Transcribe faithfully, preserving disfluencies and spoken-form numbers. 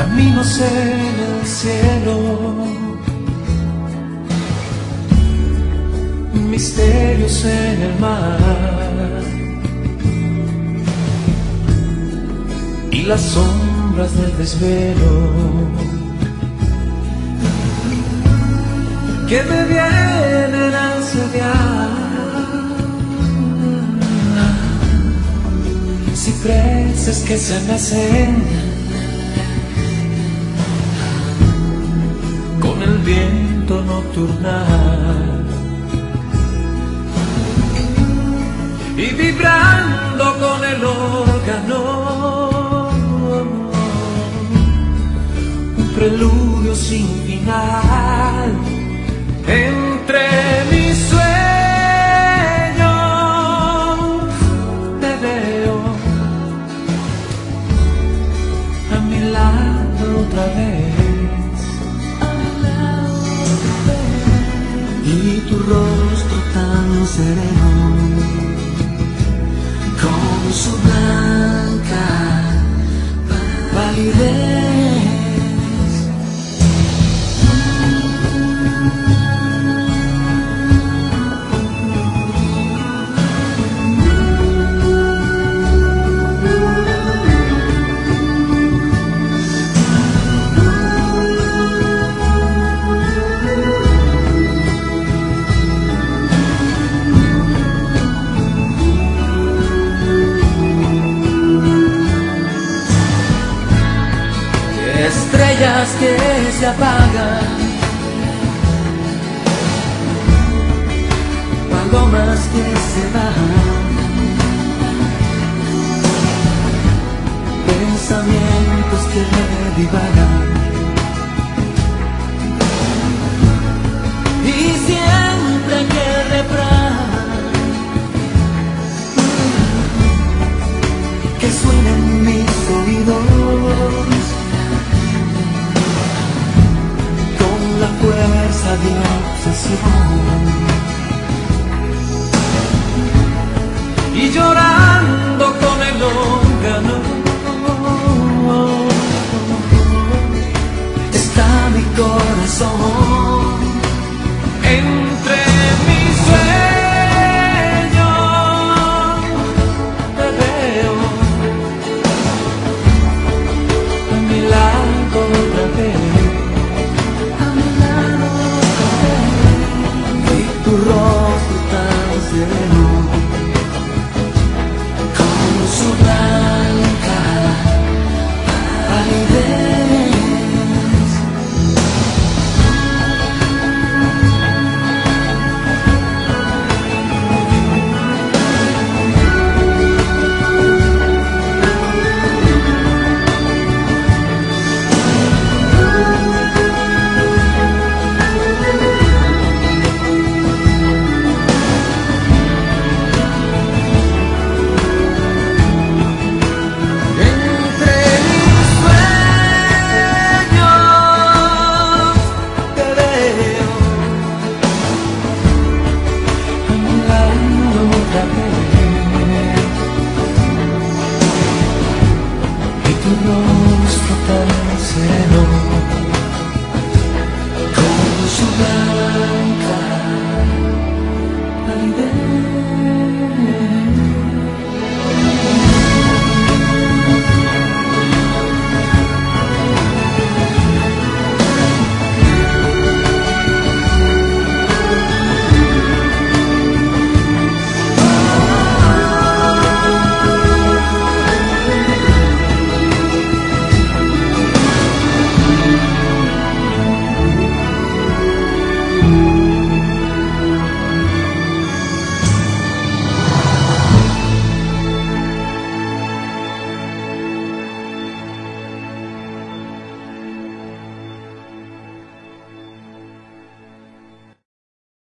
caminos en el cielo, misterios en el mar y las sombras del desvelo que me vienen a asediar. Cipreses que se mecen con el viento nocturnal y vibrando con el órgano, un preludio sin final entre mis sueños. Te veo a mi lado otra vez, y tu rostro tan sereno con su blanca palidez. Estrellas que se apagan, palomas que se bajan, pensamientos que divagan, y siempre que el refrán que suena en mis oídos la fuerza de obsesión, y llorar